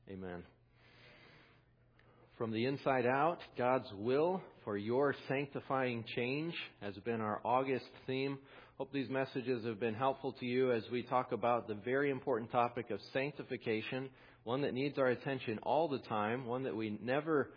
Amen. From the inside out, God's will for your sanctifying change has been our August theme. Hope these messages have been helpful to you as we talk about the very important topic of sanctification, one that needs our attention all the time, one that we never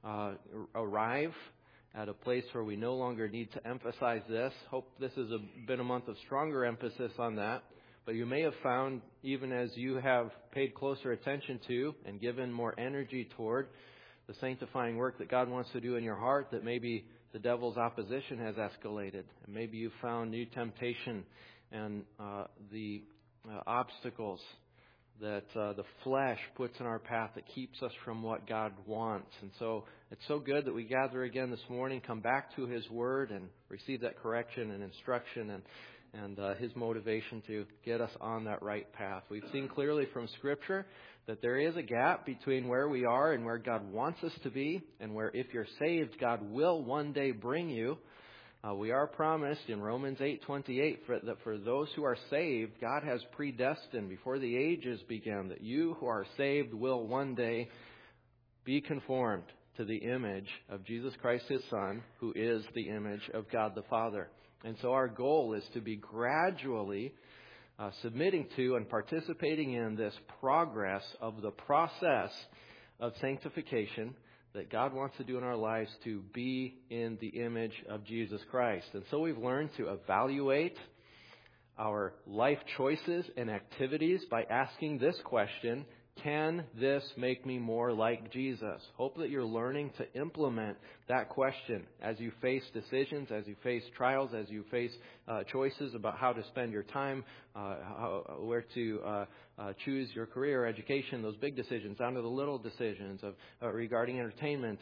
arrive at a place where we no longer need to emphasize this. Hope this has been a month of stronger emphasis on that. But you may have found, even as you have paid closer attention to and given more energy toward the sanctifying work that God wants to do in your heart, that maybe the devil's opposition has escalated. And maybe you found new temptation and the obstacles that the flesh puts in our path that keeps us from what God wants. And so it's so good that we gather again this morning, come back to His Word and receive that correction and instruction and His motivation to get us on that right path. We've seen clearly from Scripture that there is a gap between where we are and where God wants us to be, and where if you're saved, God will one day bring you. We are promised in Romans 8:28 that for those who are saved, God has predestined before the ages began that you who are saved will one day be conformed to the image of Jesus Christ, His Son, who is the image of God the Father. And so our goal is to be gradually submitting to and participating in this progress of the process of sanctification that God wants to do in our lives to be in the image of Jesus Christ. And so we've learned to evaluate our life choices and activities by asking this question: can this make me more like Jesus? Hope that you're learning to implement that question as you face decisions, as you face trials, as you face choices about how to spend your time, where to choose your career or education, those big decisions, down to the little decisions of regarding entertainment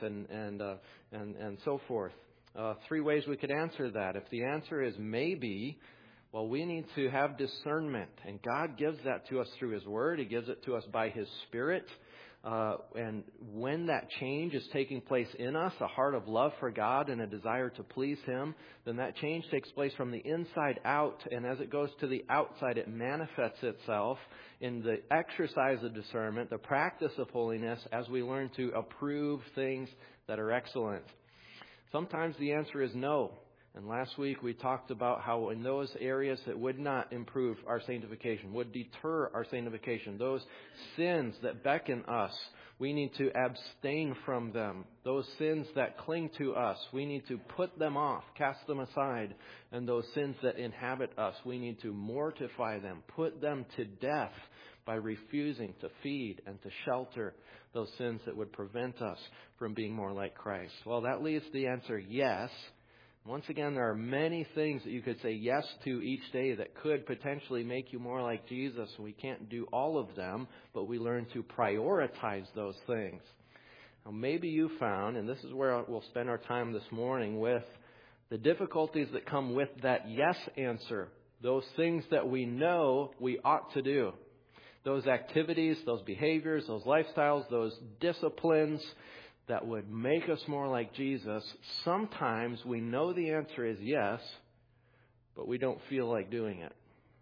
and so forth. 3 ways we could answer that. If the answer is maybe, well, we need to have discernment, and God gives that to us through His Word. He gives it to us by His Spirit. And when that change is taking place in us, a heart of love for God and a desire to please Him, then that change takes place from the inside out. And as it goes to the outside, it manifests itself in the exercise of discernment, the practice of holiness, as we learn to approve things that are excellent. Sometimes the answer is no. And last week we talked about how in those areas that would not improve our sanctification, would deter our sanctification, those sins that beckon us, we need to abstain from them. Those sins that cling to us, we need to put them off, cast them aside. And those sins that inhabit us, we need to mortify them, put them to death by refusing to feed and to shelter those sins that would prevent us from being more like Christ. Well, that leaves the answer yes. Once again, there are many things that you could say yes to each day that could potentially make you more like Jesus. We can't do all of them, but we learn to prioritize those things. Now, maybe you found, and this is where we'll spend our time this morning, with the difficulties that come with that yes answer, those things that we know we ought to do, those activities, those behaviors, those lifestyles, those disciplines that would make us more like Jesus. Sometimes we know the answer is yes, but we don't feel like doing it.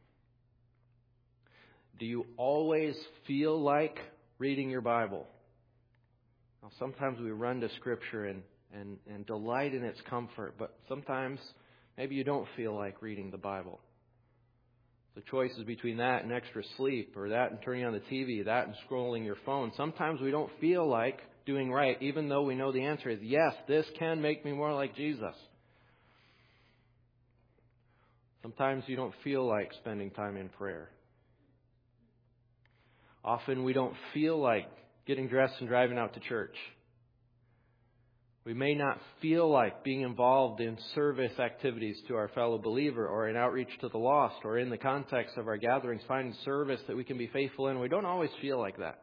Do you always feel like reading your Bible? Now, sometimes we run to Scripture and delight in its comfort, but sometimes maybe you don't feel like reading the Bible. The choice is between that and extra sleep, or that and turning on the TV, that and scrolling your phone. Sometimes we don't feel like doing right, even though we know the answer is yes, this can make me more like Jesus. Sometimes you don't feel like spending time in prayer. Often we don't feel like getting dressed and driving out to church. We may not feel like being involved in service activities to our fellow believer, or in outreach to the lost, or in the context of our gatherings, finding service that we can be faithful in. We don't always feel like that.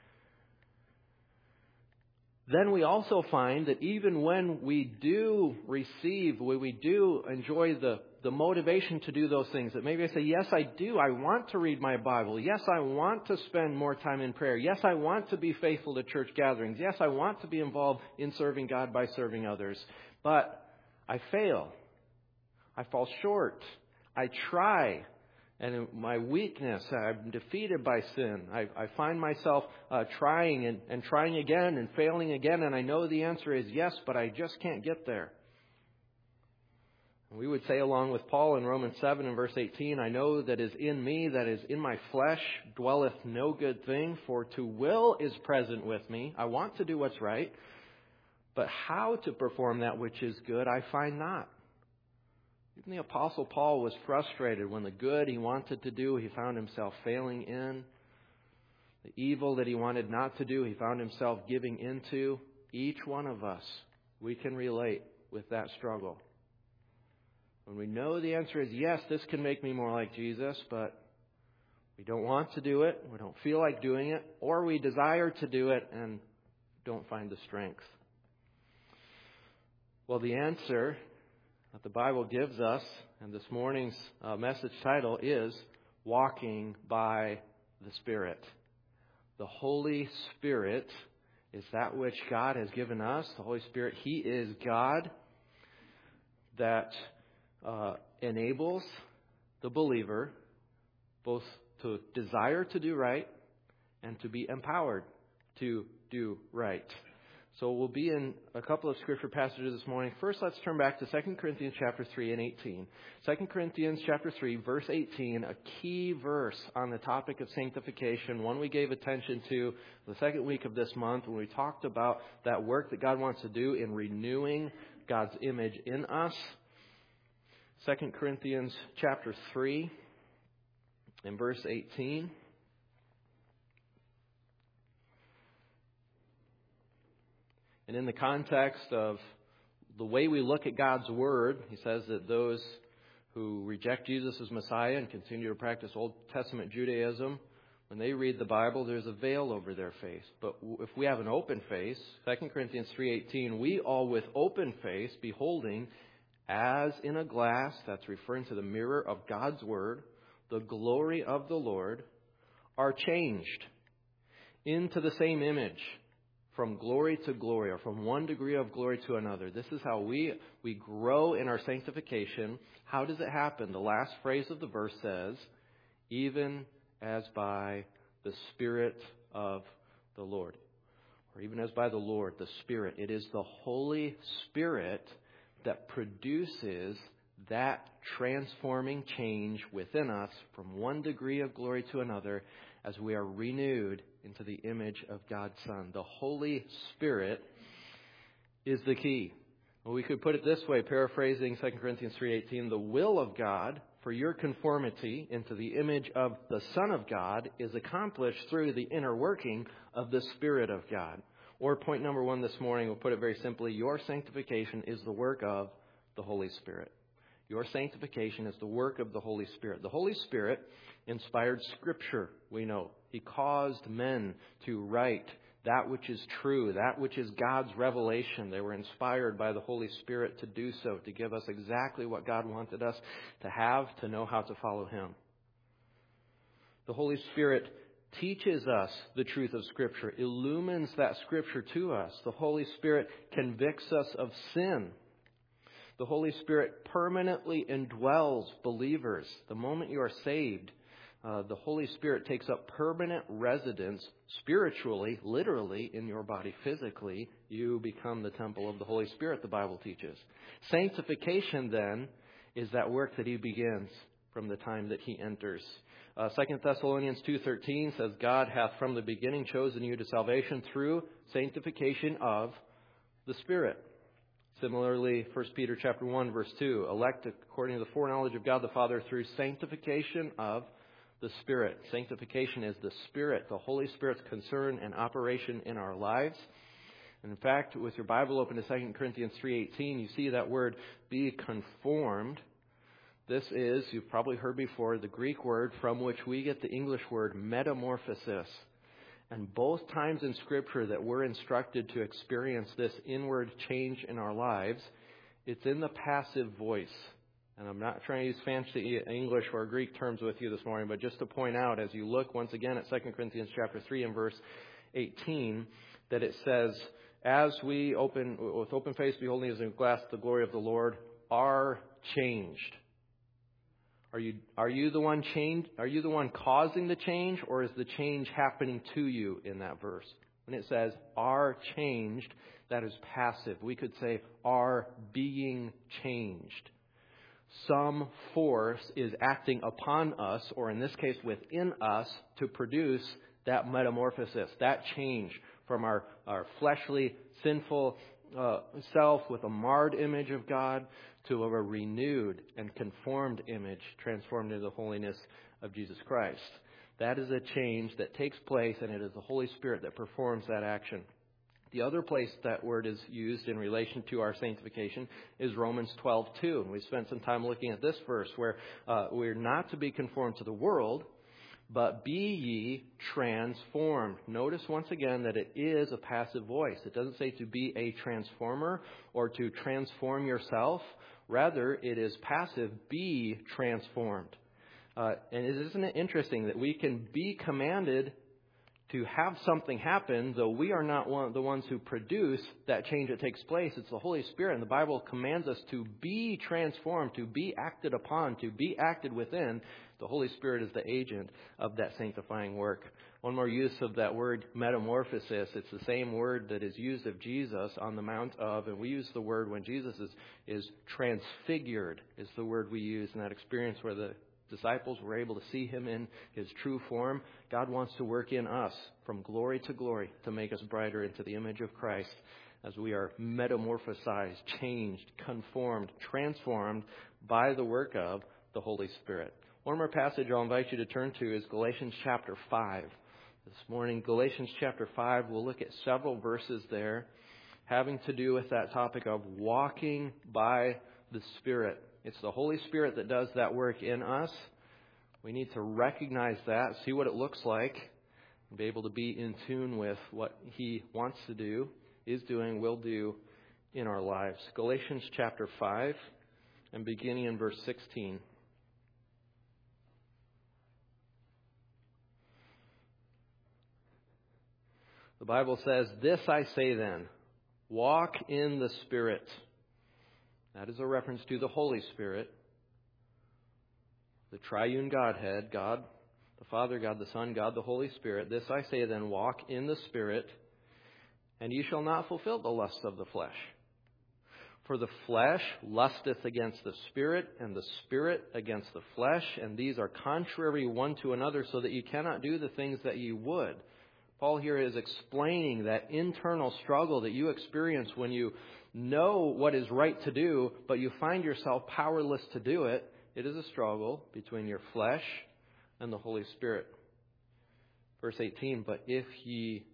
Then we also find that even when we do receive, when we do enjoy the motivation to do those things, that maybe I say, yes, I do. I want to read my Bible. Yes, I want to spend more time in prayer. Yes, I want to be faithful to church gatherings. Yes, I want to be involved in serving God by serving others. But I fail. I fall short. I try. And in my weakness, I'm defeated by sin. I find myself trying and trying again and failing again. And I know the answer is yes, but I just can't get there. And we would say along with Paul in Romans 7 and verse 18, I know that is in me, that is in my flesh, dwelleth no good thing. For to will is present with me. I want to do what's right. But how to perform that which is good, I find not. Even the Apostle Paul was frustrated when the good he wanted to do, he found himself failing in. The evil that he wanted not to do, he found himself giving into. Each one of us, we can relate with that struggle. When we know the answer is yes, this can make me more like Jesus, but we don't want to do it, we don't feel like doing it, or we desire to do it and don't find the strength. Well, the answer that the Bible gives us, and this morning's message title is Walking by the Spirit. The Holy Spirit is that which God has given us. The Holy Spirit, He is God that enables the believer both to desire to do right and to be empowered to do right. So we'll be in a couple of scripture passages this morning. First, let's turn back to 2 Corinthians chapter 3 and 18. 2 Corinthians chapter 3, verse 18, a key verse on the topic of sanctification, one we gave attention to the second week of this month when we talked about that work that God wants to do in renewing God's image in us. 2 Corinthians chapter 3 and verse 18. And in the context of the way we look at God's Word, he says that those who reject Jesus as Messiah and continue to practice Old Testament Judaism, when they read the Bible, there's a veil over their face. But if we have an open face, 2 Corinthians 3:18, we all with open face, beholding as in a glass, that's referring to the mirror of God's Word, the glory of the Lord, are changed into the same image, from glory to glory, or from one degree of glory to another. This is how we grow in our sanctification. How does it happen? The last phrase of the verse says, even as by the Spirit of the Lord. Or even as by the Lord, the Spirit. It is the Holy Spirit that produces that transforming change within us from one degree of glory to another as we are renewed into the image of God's Son. The Holy Spirit is the key. Well, we could put it this way, paraphrasing 2 Corinthians 3:18, the will of God for your conformity into the image of the Son of God is accomplished through the inner working of the Spirit of God. Or point number one this morning, we'll put it very simply, your sanctification is the work of the Holy Spirit. Your sanctification is the work of the Holy Spirit. The Holy Spirit inspired Scripture, we know. He caused men to write that which is true, that which is God's revelation. They were inspired by the Holy Spirit to do so, to give us exactly what God wanted us to have, to know how to follow Him. The Holy Spirit teaches us the truth of Scripture, illumines that Scripture to us. The Holy Spirit convicts us of sin. The Holy Spirit permanently indwells believers. The moment you are saved, the Holy Spirit takes up permanent residence spiritually, literally, in your body physically. You become the temple of the Holy Spirit, the Bible teaches. Sanctification, then, is that work that He begins from the time that He enters. 2 Thessalonians 2:13 says, God hath from the beginning chosen you to salvation through sanctification of the Spirit. Similarly, 1 Peter chapter 1, verse 2, elect according to the foreknowledge of God the Father through sanctification of the Spirit. Sanctification is the Spirit, the Holy Spirit's concern and operation in our lives. And in fact, with your Bible open to 2 Corinthians 3:18, you see that word, be conformed. This is, you've probably heard before, the Greek word from which we get the English word metamorphosis. And both times in Scripture that we're instructed to experience this inward change in our lives, it's in the passive voice. And I'm not trying to use fancy English or Greek terms with you this morning, but just to point out, as you look once again at 2 Corinthians chapter 3 and verse 18, that it says, as we with open face beholding as in glass the glory of the Lord, are changed. Are you the one causing the change, or is the change happening to you in that verse? When it says are changed, that is passive. We could say are being changed. Some force is acting upon us, or in this case within us, to produce that metamorphosis, that change from our fleshly, sinful self with a marred image of God to a renewed and conformed image, transformed into the holiness of Jesus Christ. That is a change that takes place, and it is the Holy Spirit that performs that action. The other place that word is used in relation to our sanctification is Romans 12:2. And we spent some time looking at this verse where we're not to be conformed to the world, but be ye transformed. Notice once again that it is a passive voice. It doesn't say to be a transformer or to transform yourself. Rather, it is passive, be transformed. And isn't it interesting that we can be commanded to have something happen, though we are not the ones who produce that change that takes place. It's the Holy Spirit, and the Bible commands us to be transformed, to be acted upon, to be acted within. The Holy Spirit is the agent of that sanctifying work. One more use of that word metamorphosis. It's the same word that is used of Jesus on the Mount of, and we use the word when Jesus is transfigured, is the word we use in that experience where the disciples were able to see him in his true form. God wants to work in us from glory to glory to make us brighter into the image of Christ as we are metamorphosized, changed, conformed, transformed by the work of the Holy Spirit. One more passage I'll invite you to turn to is Galatians chapter 5. This morning, Galatians chapter 5, we'll look at several verses there having to do with that topic of walking by the Spirit. It's the Holy Spirit that does that work in us. We need to recognize that, see what it looks like, and be able to be in tune with what He wants to do, is doing, will do in our lives. Galatians chapter 5, and beginning in verse 16. The Bible says, "This I say then, walk in the Spirit." That is a reference to the Holy Spirit, the triune Godhead, God the Father, God the Son, God the Holy Spirit. "This I say then, walk in the Spirit, and ye shall not fulfill the lusts of the flesh. For the flesh lusteth against the Spirit, and the Spirit against the flesh, and these are contrary one to another, so that ye cannot do the things that ye would." Paul here is explaining that internal struggle that you experience when you know what is right to do, but you find yourself powerless to do it. It is a struggle between your flesh and the Holy Spirit. Verse 18, "But if ye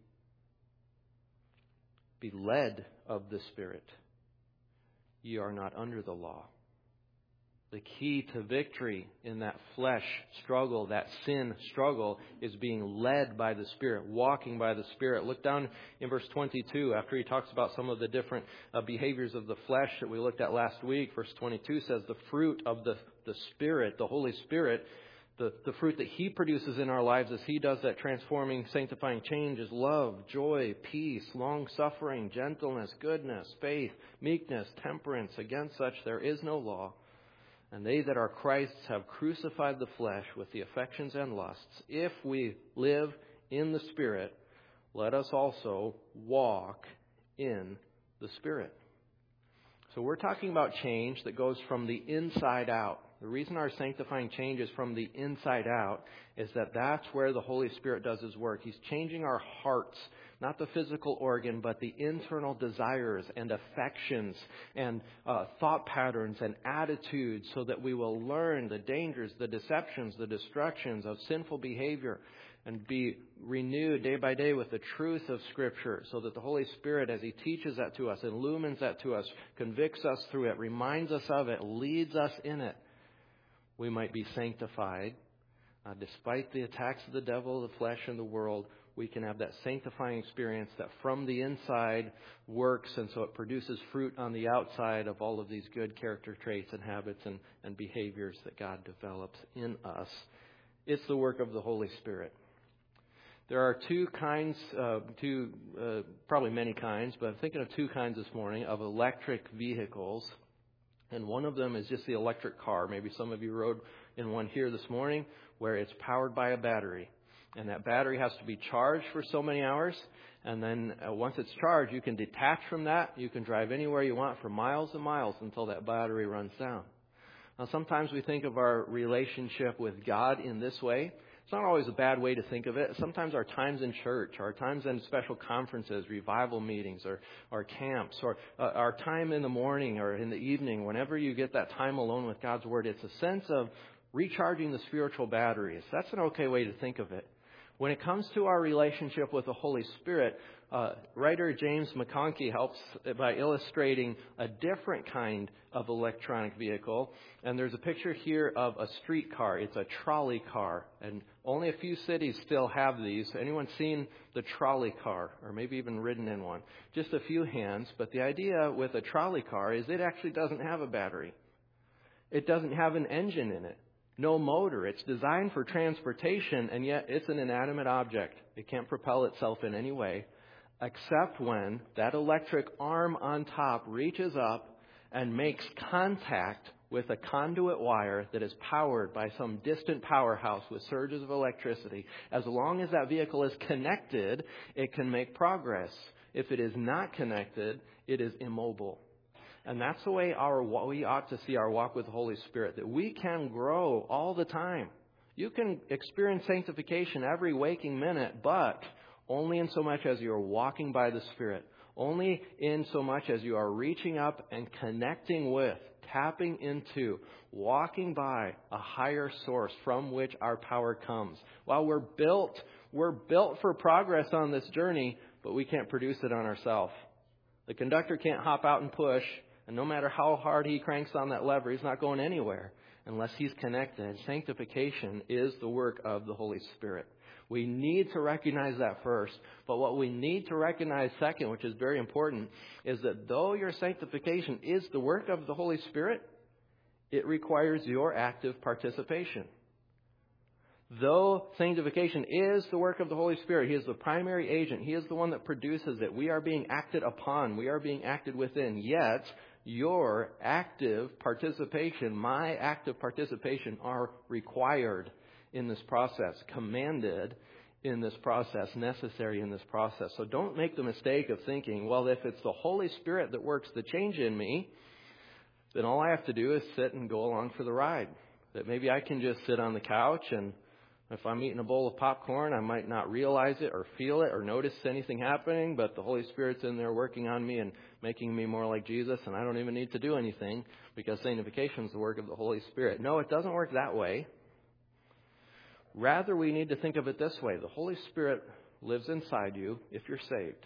be led of the Spirit, ye are not under the law." The key to victory in that flesh struggle, that sin struggle, is being led by the Spirit, walking by the Spirit. Look down in verse 22 after he talks about some of the different behaviors of the flesh that we looked at last week. Verse 22 says the fruit of the Spirit, the Holy Spirit, the fruit that He produces in our lives as He does that transforming, sanctifying change is love, joy, peace, long-suffering, gentleness, goodness, faith, meekness, temperance. Against such there is no law. And they that are Christ's have crucified the flesh with the affections and lusts. If we live in the Spirit, let us also walk in the Spirit. So we're talking about change that goes from the inside out. The reason our sanctifying change is from the inside out is that that's where the Holy Spirit does His work. He's changing our hearts, not the physical organ, but the internal desires and affections and thought patterns and attitudes so that we will learn the dangers, the deceptions, the destructions of sinful behavior and be renewed day by day with the truth of Scripture so that the Holy Spirit, as He teaches that to us, illumines that to us, convicts us through it, reminds us of it, leads us in it, we might be sanctified. Despite the attacks of the devil, the flesh, and the world, we can have that sanctifying experience that from the inside works, and so it produces fruit on the outside of all of these good character traits and habits and behaviors that God develops in us. It's the work of the Holy Spirit. There are two kinds, probably many kinds, but I'm thinking of two kinds this morning of electric vehicles. And one of them is just the electric car. Maybe some of you rode in one here this morning where it's powered by a battery. And that battery has to be charged for so many hours. And then once it's charged, you can detach from that. You can drive anywhere you want for miles and miles until that battery runs down. Now, sometimes we think of our relationship with God in this way. It's not always a bad way to think of it. Sometimes our times in church, our times in special conferences, revival meetings, or camps, or our time in the morning or in the evening, whenever you get that time alone with God's Word, it's a sense of recharging the spiritual batteries. That's an okay way to think of it. When it comes to our relationship with the Holy Spirit, writer James McConkie helps by illustrating a different kind of electronic vehicle. And there's a picture here of a streetcar. It's a trolley car. And only a few cities still have these. Anyone seen the trolley car or maybe even ridden in one? Just a few hands. But the idea with a trolley car is it actually doesn't have a battery. It doesn't have an engine in it. No motor. It's designed for transportation, and yet it's an inanimate object. It can't propel itself in any way, except when that electric arm on top reaches up and makes contact with a conduit wire that is powered by some distant powerhouse with surges of electricity. As long as that vehicle is connected, it can make progress. If it is not connected, it is immobile. And that's the way we ought to see our walk with the Holy Spirit, that we can grow all the time. You can experience sanctification every waking minute, but only in so much as you are walking by the Spirit. Only in so much as you are reaching up and connecting with, tapping into, walking by a higher source from which our power comes. While we're built for progress on this journey, but we can't produce it on ourselves. The conductor can't hop out and push. And no matter how hard he cranks on that lever, he's not going anywhere unless he's connected. Sanctification is the work of the Holy Spirit. We need to recognize that first. But what we need to recognize second, which is very important, is that though your sanctification is the work of the Holy Spirit, it requires your active participation. Though sanctification is the work of the Holy Spirit, He is the primary agent. He is the one that produces it. We are being acted upon. We are being acted within. Yet, your active participation, my active participation are required in this process, commanded in this process, necessary in this process. So don't make the mistake of thinking, well, if it's the Holy Spirit that works the change in me, then all I have to do is sit and go along for the ride. That maybe I can just sit on the couch, and if I'm eating a bowl of popcorn, I might not realize it or feel it or notice anything happening, but the Holy Spirit's in there working on me and making me more like Jesus, and I don't even need to do anything because sanctification is the work of the Holy Spirit. No, it doesn't work that way. Rather, we need to think of it this way. The Holy Spirit lives inside you if you're saved.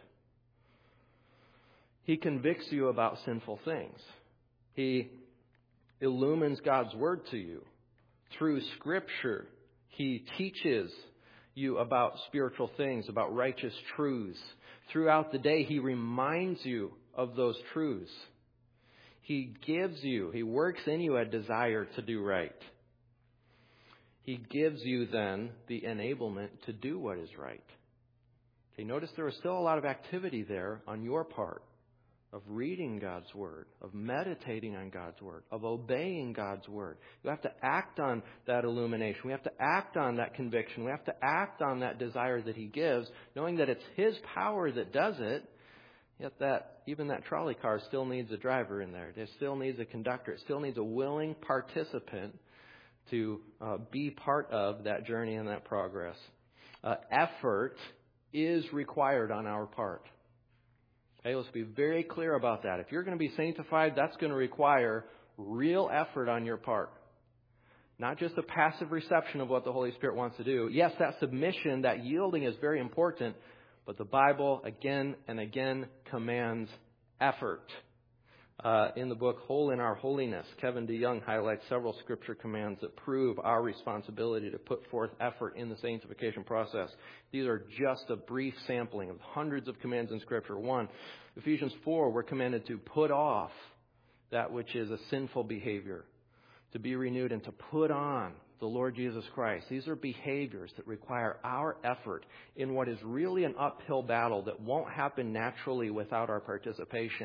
He convicts you about sinful things. He illumines God's Word to you through Scripture. He teaches you about spiritual things, about righteous truths. Throughout the day, He reminds you of those truths. He works in you a desire to do right. He gives you then the enablement to do what is right. Okay, notice there is still a lot of activity there on your part of reading God's Word, of meditating on God's Word, of obeying God's Word. You have to act on that illumination. We have to act on that conviction. We have to act on that desire that He gives, knowing that it's His power that does it, yet even that trolley car still needs a driver in there. It still needs a conductor. It still needs a willing participant to be part of that journey and that progress. Effort is required on our part. Okay, let's be very clear about that. If you're going to be sanctified, that's going to require real effort on your part. Not just a passive reception of what the Holy Spirit wants to do. Yes, that submission, that yielding is very important, but the Bible again and again commands effort. In the book Hole in Our Holiness, Kevin DeYoung highlights several Scripture commands that prove our responsibility to put forth effort in the sanctification process. These are just a brief sampling of hundreds of commands in Scripture. 1, Ephesians 4, we're commanded to put off that which is a sinful behavior, to be renewed and to put on the Lord Jesus Christ. These are behaviors that require our effort in what is really an uphill battle that won't happen naturally without our participation.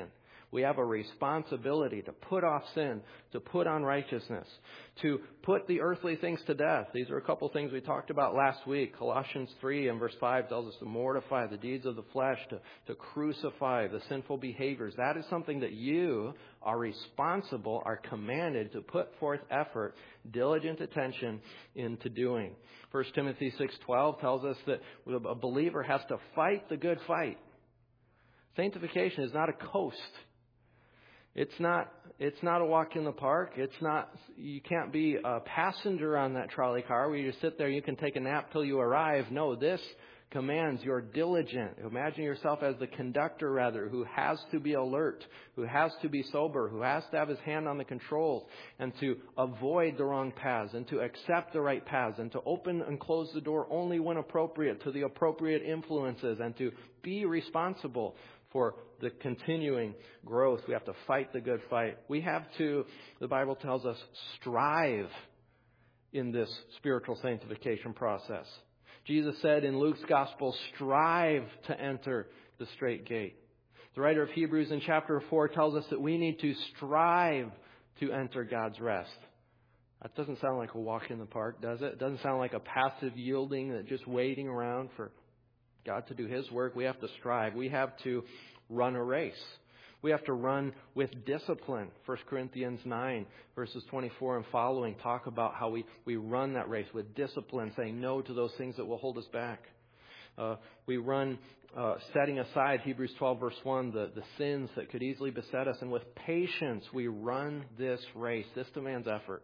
We have a responsibility to put off sin, to put on righteousness, to put the earthly things to death. These are a couple things we talked about last week. Colossians 3 and verse 5 tells us to mortify the deeds of the flesh, to crucify the sinful behaviors. That is something that you are responsible, are commanded to put forth effort, diligent attention into doing. 1 Timothy 6:12 tells us that a believer has to fight the good fight. Sanctification is not a coast. It's not a walk in the park. You can't be a passenger on that trolley car where you just sit there and you can take a nap till you arrive. No, this commands you're diligent. Imagine yourself as the conductor, rather, who has to be alert, who has to be sober, who has to have his hand on the controls, and to avoid the wrong paths, and to accept the right paths, and to open and close the door only when appropriate to the appropriate influences, and to be responsible for the continuing growth. We have to fight the good fight. We have to, the Bible tells us, strive in this spiritual sanctification process. Jesus said in Luke's gospel, strive to enter the straight gate. The writer of Hebrews in chapter 4 tells us that we need to strive to enter God's rest. That doesn't sound like a walk in the park, does it? It doesn't sound like a passive yielding, that just waiting around for God to do His work. We have to strive. We have to run a race. We have to run with discipline. 1 Corinthians 9, verses 24 and following talk about how we run that race with discipline, saying no to those things that will hold us back. We run setting aside, Hebrews 12, verse 1, the sins that could easily beset us. And with patience, we run this race. This demands effort.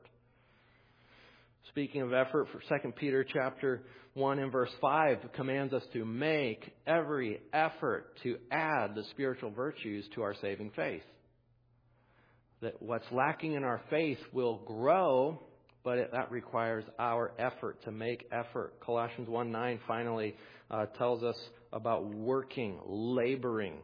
Speaking of effort, for 2 Peter chapter 1 and verse 5 commands us to make every effort to add the spiritual virtues to our saving faith. That what's lacking in our faith will grow, but that requires our effort, to make effort. Colossians 1:9 finally tells us about working, laboring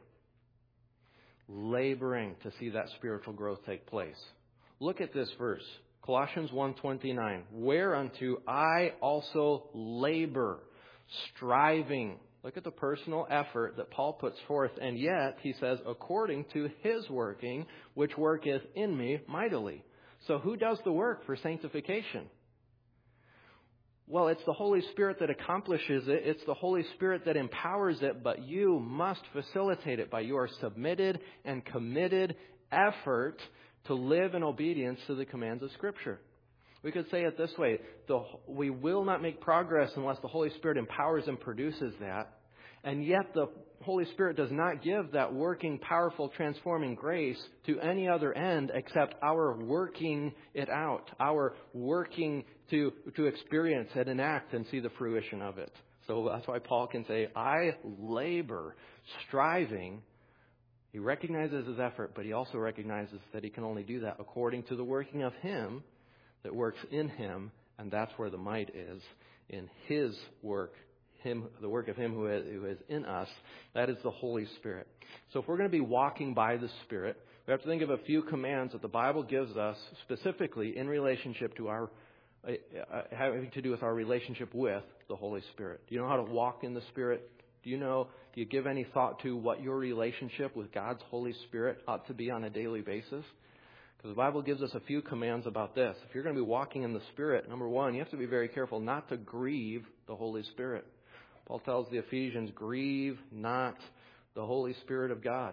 to see that spiritual growth take place. Look at this verse. Colossians 1:29, whereunto I also labor, striving. Look at the personal effort that Paul puts forth. And yet, he says, according to His working, which worketh in me mightily. So who does the work for sanctification? Well, it's the Holy Spirit that accomplishes it. It's the Holy Spirit that empowers it. But you must facilitate it by your submitted and committed effort to live in obedience to the commands of Scripture. We could say it this way. We will not make progress unless the Holy Spirit empowers and produces that. And yet the Holy Spirit does not give that working, powerful, transforming grace to any other end except our working it out, our working to experience and enact and see the fruition of it. So that's why Paul can say, I labor, striving. He recognizes his effort, but he also recognizes that he can only do that according to the working of Him that works in him, and that's where the might is, in His work, the work of Him who is in us. That is the Holy Spirit. So if we're going to be walking by the Spirit, we have to think of a few commands that the Bible gives us specifically in relationship to our having to do with our relationship with the Holy Spirit. Do you know how to walk in the Spirit? Do you give any thought to what your relationship with God's Holy Spirit ought to be on a daily basis? Because the Bible gives us a few commands about this. If you're going to be walking in the Spirit, number one, you have to be very careful not to grieve the Holy Spirit. Paul tells the Ephesians, grieve not the Holy Spirit of God.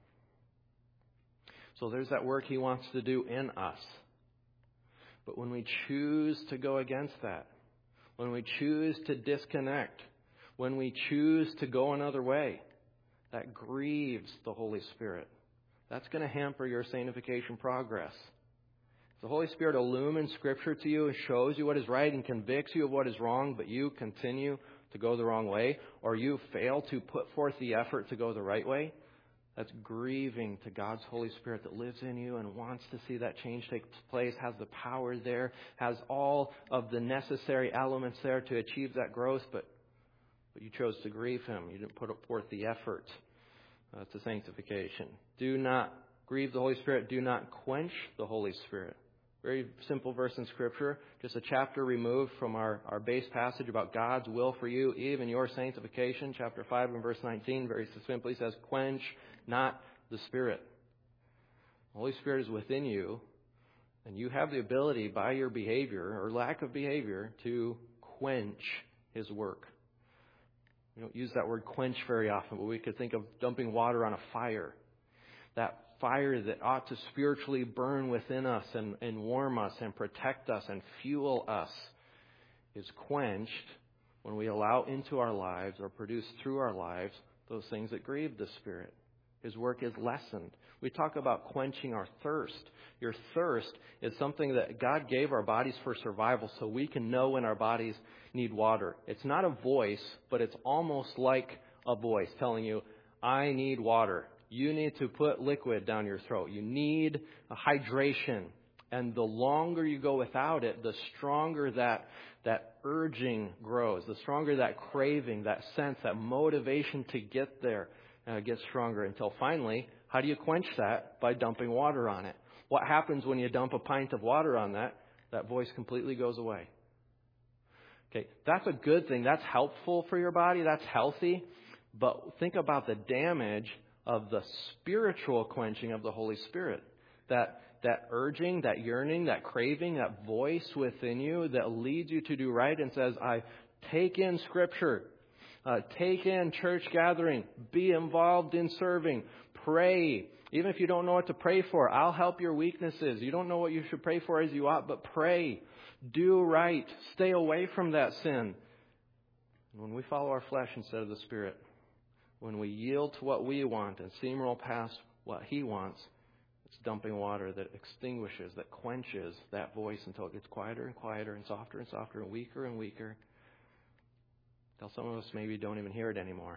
So there's that work He wants to do in us. But when we choose to go against that, when we choose to disconnect, when we choose to go another way, that grieves the Holy Spirit. That's going to hamper your sanctification progress. If the Holy Spirit illumines Scripture to you and shows you what is right and convicts you of what is wrong, but you continue to go the wrong way, or you fail to put forth the effort to go the right way, that's grieving to God's Holy Spirit that lives in you and wants to see that change take place, has the power there, has all of the necessary elements there to achieve that growth, but you chose to grieve Him. You didn't put forth the effort to sanctification. Do not grieve the Holy Spirit. Do not quench the Holy Spirit. Very simple verse in Scripture, just a chapter removed from our base passage about God's will for you, even your sanctification. Chapter 5 and verse 19 very simply says, quench not the Spirit. The Holy Spirit is within you, and you have the ability by your behavior or lack of behavior to quench His work. We don't use that word quench very often, but we could think of dumping water on a fire. That fire that ought to spiritually burn within us and warm us and protect us and fuel us is quenched when we allow into our lives or produce through our lives those things that grieve the Spirit. His work is lessened. We talk about quenching our thirst. Your thirst is something that God gave our bodies for survival so we can know when our bodies need water. It's not a voice, but it's almost like a voice telling you, I need water. You need to put liquid down your throat. You need a hydration. And the longer you go without it, the stronger that urging grows, the stronger that craving, that sense, that motivation to get there gets stronger until finally, how do you quench that? By dumping water on it. What happens when you dump a pint of water on that? That voice completely goes away. Okay, that's a good thing. That's helpful for your body. That's healthy. But think about the damage of the spiritual quenching of the Holy Spirit. That urging, that yearning, that craving, that voice within you that leads you to do right and says, I take in Scripture, take in church gathering, be involved in serving, pray. Even if you don't know what to pray for, I'll help your weaknesses. You don't know what you should pray for as you ought, but pray. Do right. Stay away from that sin. When we follow our flesh instead of the Spirit, when we yield to what we want and steamroll past what He wants, it's dumping water that extinguishes, that quenches that voice until it gets quieter and quieter and softer and weaker and weaker. Till some of us maybe don't even hear it anymore.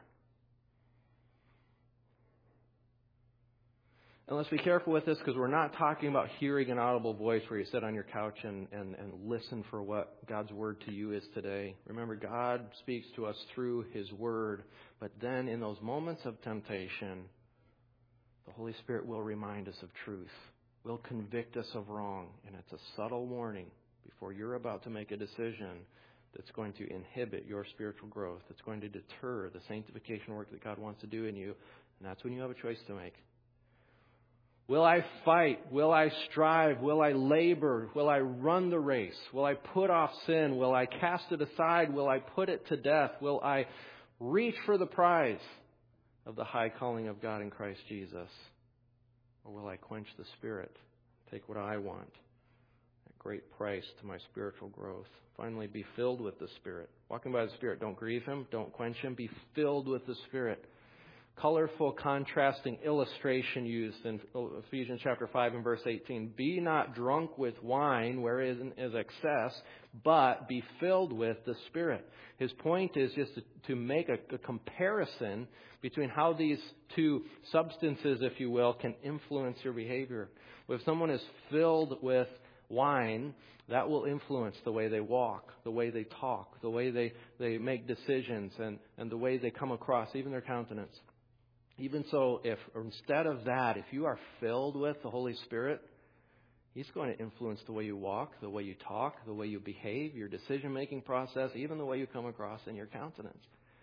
And let's be careful with this because we're not talking about hearing an audible voice where you sit on your couch and listen for what God's word to you is today. Remember, God speaks to us through His word. But then in those moments of temptation, the Holy Spirit will remind us of truth, will convict us of wrong. And it's a subtle warning before you're about to make a decision that's going to inhibit your spiritual growth. That's going to deter the sanctification work that God wants to do in you. And that's when you have a choice to make. Will I fight? Will I strive? Will I labor? Will I run the race? Will I put off sin? Will I cast it aside? Will I put it to death? Will I reach for the prize of the high calling of God in Christ Jesus? Or will I quench the Spirit, take what I want at great price to my spiritual growth? Finally, be filled with the Spirit. Walking by the Spirit, don't grieve Him, don't quench Him. Be filled with the Spirit. Colorful, contrasting illustration used in Ephesians chapter 5 and verse 18. Be not drunk with wine wherein is excess, but be filled with the Spirit. His point is just to make a comparison between how these two substances, if you will, can influence your behavior. If someone is filled with wine, that will influence the way they walk, the way they talk, the way they make decisions, and the way they come across, even their countenance. Even so, if instead of that, if you are filled with the Holy Spirit, He's going to influence the way you walk, the way you talk, the way you behave, your decision-making process, even the way you come across in your countenance.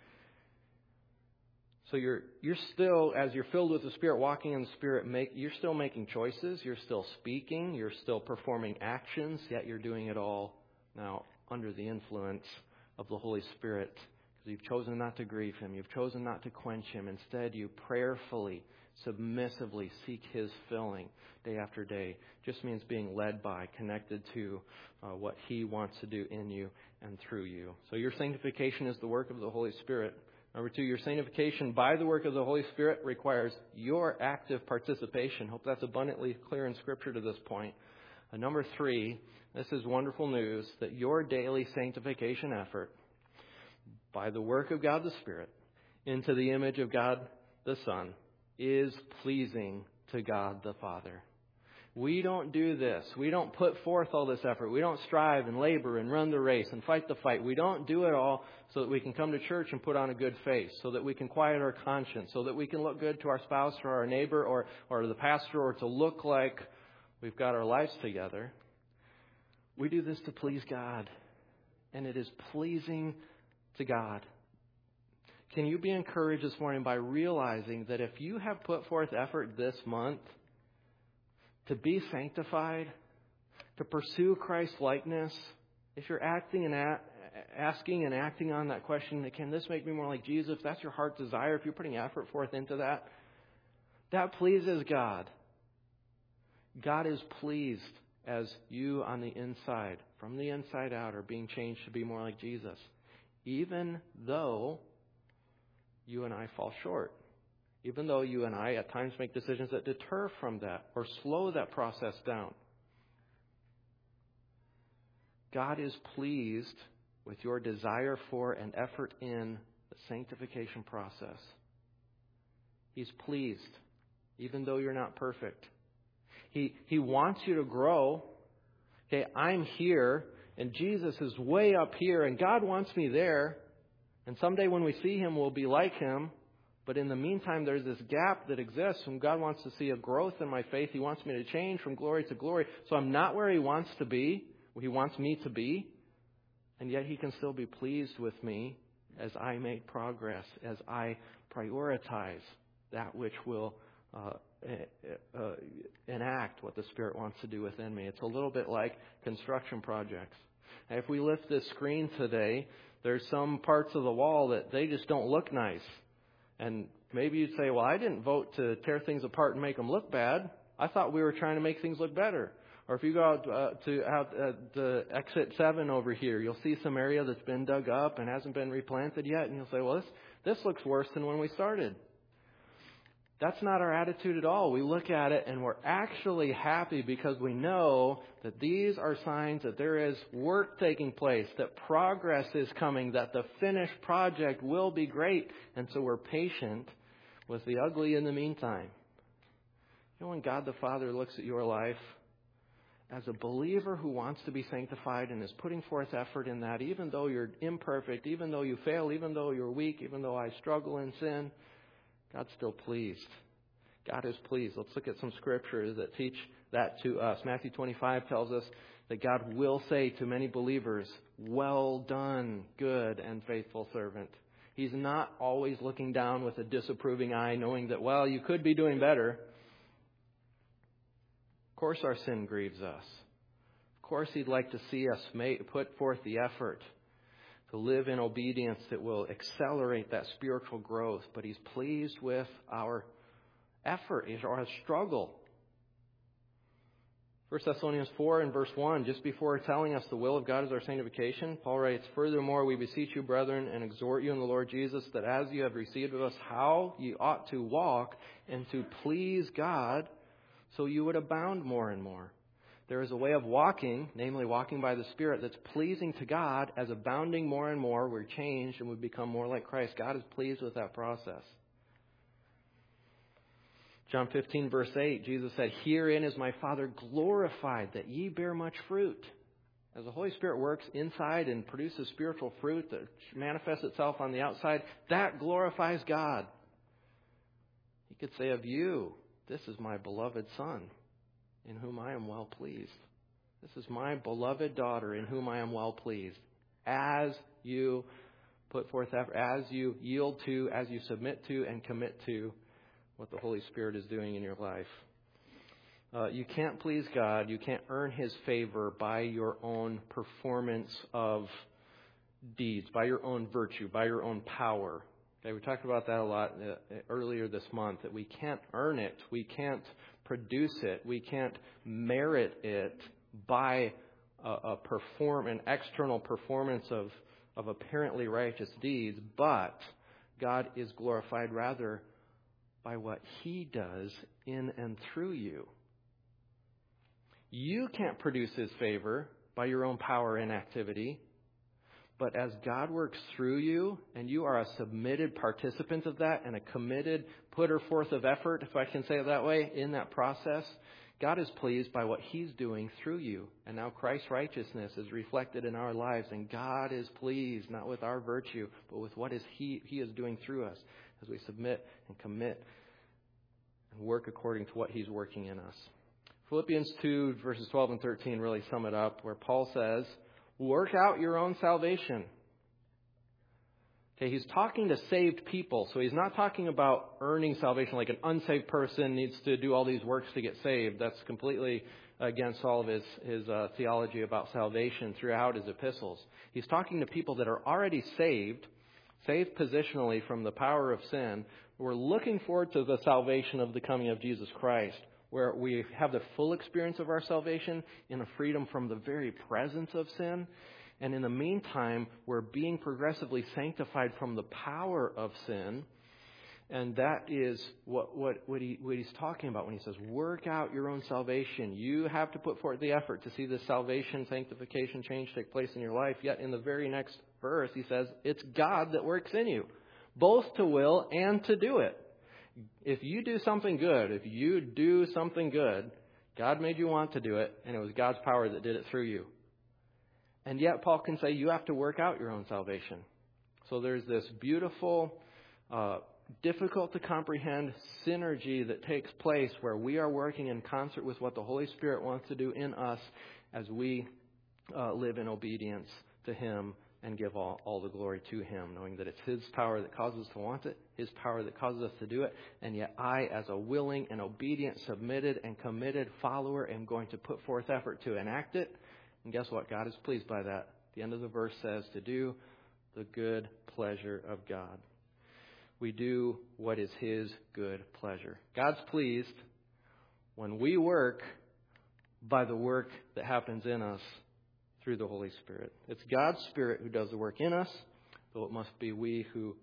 So you're still, as you're filled with the Spirit, walking in the Spirit, you're still making choices, you're still speaking, you're still performing actions, yet you're doing it all now under the influence of the Holy Spirit. You've chosen not to grieve Him. You've chosen not to quench Him. Instead, you prayerfully, submissively seek His filling day after day. Just means being led by, connected to what He wants to do in you and through you. So your sanctification is the work of the Holy Spirit. Number 2, your sanctification by the work of the Holy Spirit requires your active participation. Hope that's abundantly clear in Scripture to this point. Number 3, this is wonderful news, that your daily sanctification effort by the work of God the Spirit into the image of God the Son is pleasing to God the Father. We don't do this. We don't put forth all this effort. We don't strive and labor and run the race and fight the fight. We don't do it all so that we can come to church and put on a good face, so that we can quiet our conscience, so that we can look good to our spouse or our neighbor or the pastor, or to look like we've got our lives together. We do this to please God, and it is pleasing to God. Can you be encouraged this morning by realizing that if you have put forth effort this month, to be sanctified, to pursue Christ's likeness, if you're asking and acting on that question, can this make me more like Jesus? If that's your heart's desire, if you're putting effort forth into that, that pleases God. God is pleased as you on the inside, from the inside out, are being changed to be more like Jesus, even though you and I fall short. Even though you and I at times make decisions that deter from that or slow that process down. God is pleased with your desire for and effort in the sanctification process. He's pleased, even though you're not perfect. He wants you to grow. Okay, I'm here, and Jesus is way up here, and God wants me there. And someday when we see Him, we'll be like Him. But in the meantime, there's this gap that exists, and God wants to see a growth in my faith. He wants me to change from glory to glory. So I'm not where He wants to be, where He wants me to be. And yet He can still be pleased with me as I make progress, as I prioritize that which will enact what the Spirit wants to do within me. It's a little bit like construction projects. And if we lift this screen today, there's some parts of the wall that they just don't look nice. And maybe you'd say, well, I didn't vote to tear things apart and make them look bad. I thought we were trying to make things look better. Or if you go out to exit 7 over here, you'll see some area that's been dug up and hasn't been replanted yet. And you'll say, well, this looks worse than when we started. That's not our attitude at all. We look at it and we're actually happy because we know that these are signs that there is work taking place, that progress is coming, that the finished project will be great. And so we're patient with the ugly in the meantime. You know, when God the Father looks at your life as a believer who wants to be sanctified and is putting forth effort in that, even though you're imperfect, even though you fail, even though you're weak, even though I struggle in sin, God's still pleased. God is pleased. Let's look at some scriptures that teach that to us. Matthew 25 tells us that God will say to many believers, well done, good and faithful servant. He's not always looking down with a disapproving eye, knowing that, well, you could be doing better. Of course our sin grieves us. Of course He'd like to see us put forth the effort to live in obedience that will accelerate that spiritual growth. But He's pleased with our effort, our struggle. 1 Thessalonians 4 and verse 1, just before telling us the will of God is our sanctification, Paul writes, furthermore, we beseech you, brethren, and exhort you in the Lord Jesus, that as you have received of us how ye ought to walk and to please God, so you would abound more and more. There is a way of walking, namely walking by the Spirit, that's pleasing to God as abounding more and more. We're changed and we become more like Christ. God is pleased with that process. John 15, verse 8, Jesus said, herein is my Father glorified, that ye bear much fruit. As the Holy Spirit works inside and produces spiritual fruit that manifests itself on the outside, that glorifies God. He could say of you, this is my beloved Son, in whom I am well pleased. This is my beloved daughter, in whom I am well pleased. As you put forth effort, as you yield to, as you submit to and commit to what the Holy Spirit is doing in your life. You can't please God. You can't earn His favor by your own performance of deeds, by your own virtue, by your own power. Okay, we talked about that a lot earlier this month, that we can't earn it. We can't produce it. We can't merit it by an external performance of apparently righteous deeds, but God is glorified rather by what He does in and through you. You can't produce His favor by your own power and activity, but as God works through you, and you are a submitted participant of that and a committed putter forth of effort, if I can say it that way, in that process, God is pleased by what He's doing through you. And now Christ's righteousness is reflected in our lives, and God is pleased, not with our virtue, but with what He is doing through us as we submit and commit and work according to what He's working in us. Philippians 2, verses 12 and 13 really sum it up, where Paul says, work out your own salvation. Okay, he's talking to saved people, so he's not talking about earning salvation like an unsaved person needs to do all these works to get saved. That's completely against all of his theology about salvation throughout his epistles. He's talking to people that are already saved positionally from the power of sin. We're looking forward to the salvation of the coming of Jesus Christ, where we have the full experience of our salvation in a freedom from the very presence of sin. And in the meantime, we're being progressively sanctified from the power of sin. And that is what he's talking about when he says, work out your own salvation. You have to put forth the effort to see this salvation, sanctification, change take place in your life. Yet in the very next verse, he says, it's God that works in you, both to will and to do it. If you do something good, God made you want to do it, and it was God's power that did it through you. And yet Paul can say you have to work out your own salvation. So there's this beautiful, difficult to comprehend synergy that takes place where we are working in concert with what the Holy Spirit wants to do in us as we live in obedience to Him and give all the glory to Him, knowing that it's His power that causes us to want it, His power that causes us to do it, and yet I, as a willing and obedient, submitted and committed follower, am going to put forth effort to enact it. And guess what? God is pleased by that. The end of the verse says to do the good pleasure of God. We do what is His good pleasure. God's pleased when we work by the work that happens in us through the Holy Spirit. It's God's Spirit who does the work in us, though it must be we who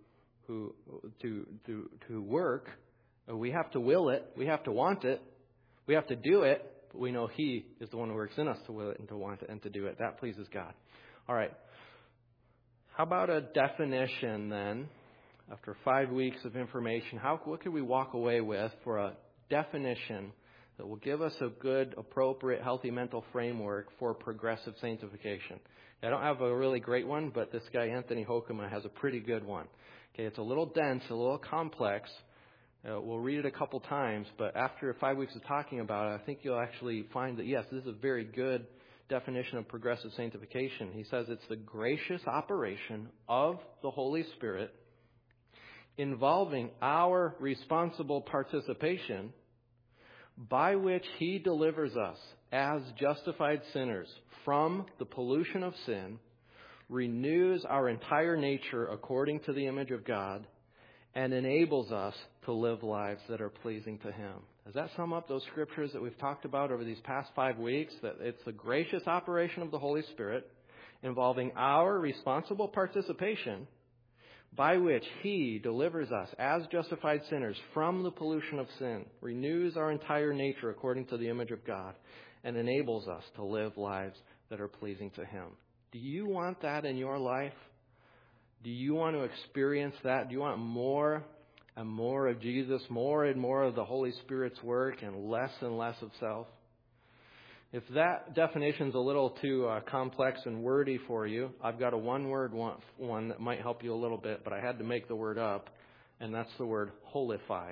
to work. We have to will it. We have to want it. We have to do it. But we know He is the one who works in us to will it and to want it and to do it. That pleases God. All right. How about a definition then? After 5 weeks of information, what could we walk away with for a definition that will give us a good, appropriate, healthy mental framework for progressive sanctification? I don't have a really great one, but this guy, Anthony Hoekema, has a pretty good one. Okay, it's a little dense, a little complex. We'll read it a couple times, but after 5 weeks of talking about it, I think you'll actually find that, yes, this is a very good definition of progressive sanctification. He says it's the gracious operation of the Holy Spirit involving our responsible participation by which He delivers us as justified sinners from the pollution of sin, renews our entire nature according to the image of God, and enables us to live lives that are pleasing to Him. Does that sum up those scriptures that we've talked about over these past 5 weeks? That it's the gracious operation of the Holy Spirit involving our responsible participation by which He delivers us as justified sinners from the pollution of sin, renews our entire nature according to the image of God, and enables us to live lives that are pleasing to Him. Do you want that in your life? Do you want to experience that? Do you want more and more of Jesus, more and more of the Holy Spirit's work, and less of self? If that definition's a little too complex and wordy for you, I've got a one-word one that might help you a little bit, but I had to make the word up, and that's the word holify.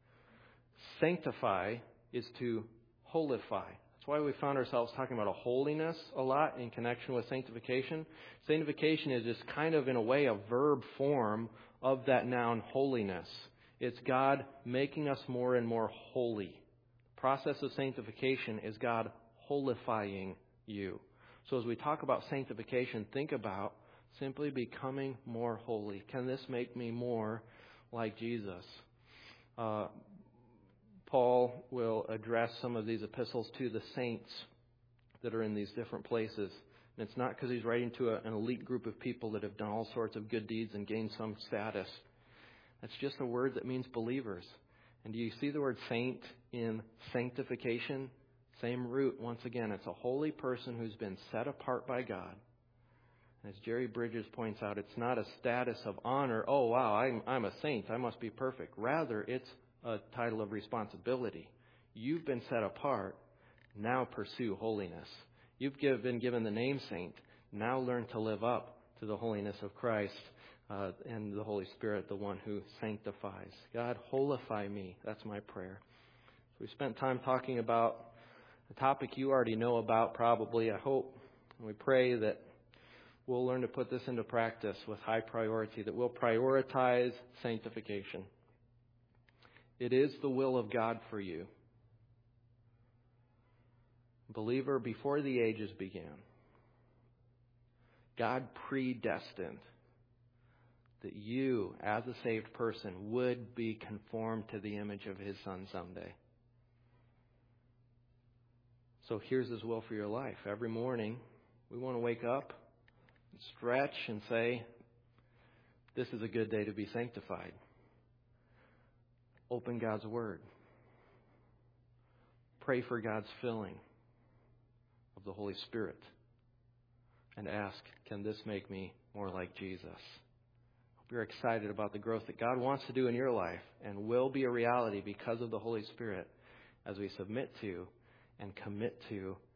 Sanctify is to holify. That's why we found ourselves talking about a holiness a lot in connection with sanctification. Sanctification is just kind of, in a way, a verb form of that noun holiness. It's God making us more and more holy. The process of sanctification is God holifying you. So as we talk about sanctification, think about simply becoming more holy. Can this make me more like Jesus? Paul will address some of these epistles to the saints that are in these different places. And it's not because he's writing to an elite group of people that have done all sorts of good deeds and gained some status. That's just a word that means believers. And do you see the word saint in sanctification? Same root. Once again, it's a holy person who's been set apart by God. As Jerry Bridges points out, it's not a status of honor. Oh, wow, I'm a saint. I must be perfect. Rather, it's a title of responsibility. You've been set apart. Now pursue holiness. You've been given the name saint. Now learn to live up to the holiness of Christ and the Holy Spirit, the one who sanctifies. God, holify me. That's my prayer. So we spent time talking about a topic you already know about probably, I hope. And we pray that we'll learn to put this into practice with high priority, that we'll prioritize sanctification. It is the will of God for you. Believer, before the ages began, God predestined that you, as a saved person, would be conformed to the image of His Son someday. So here's His will for your life. Every morning, we want to wake up, stretch, and say, this is a good day to be sanctified. Open God's Word. Pray for God's filling of the Holy Spirit. And ask, can this make me more like Jesus? We're excited about the growth that God wants to do in your life and will be a reality because of the Holy Spirit as we submit to and commit to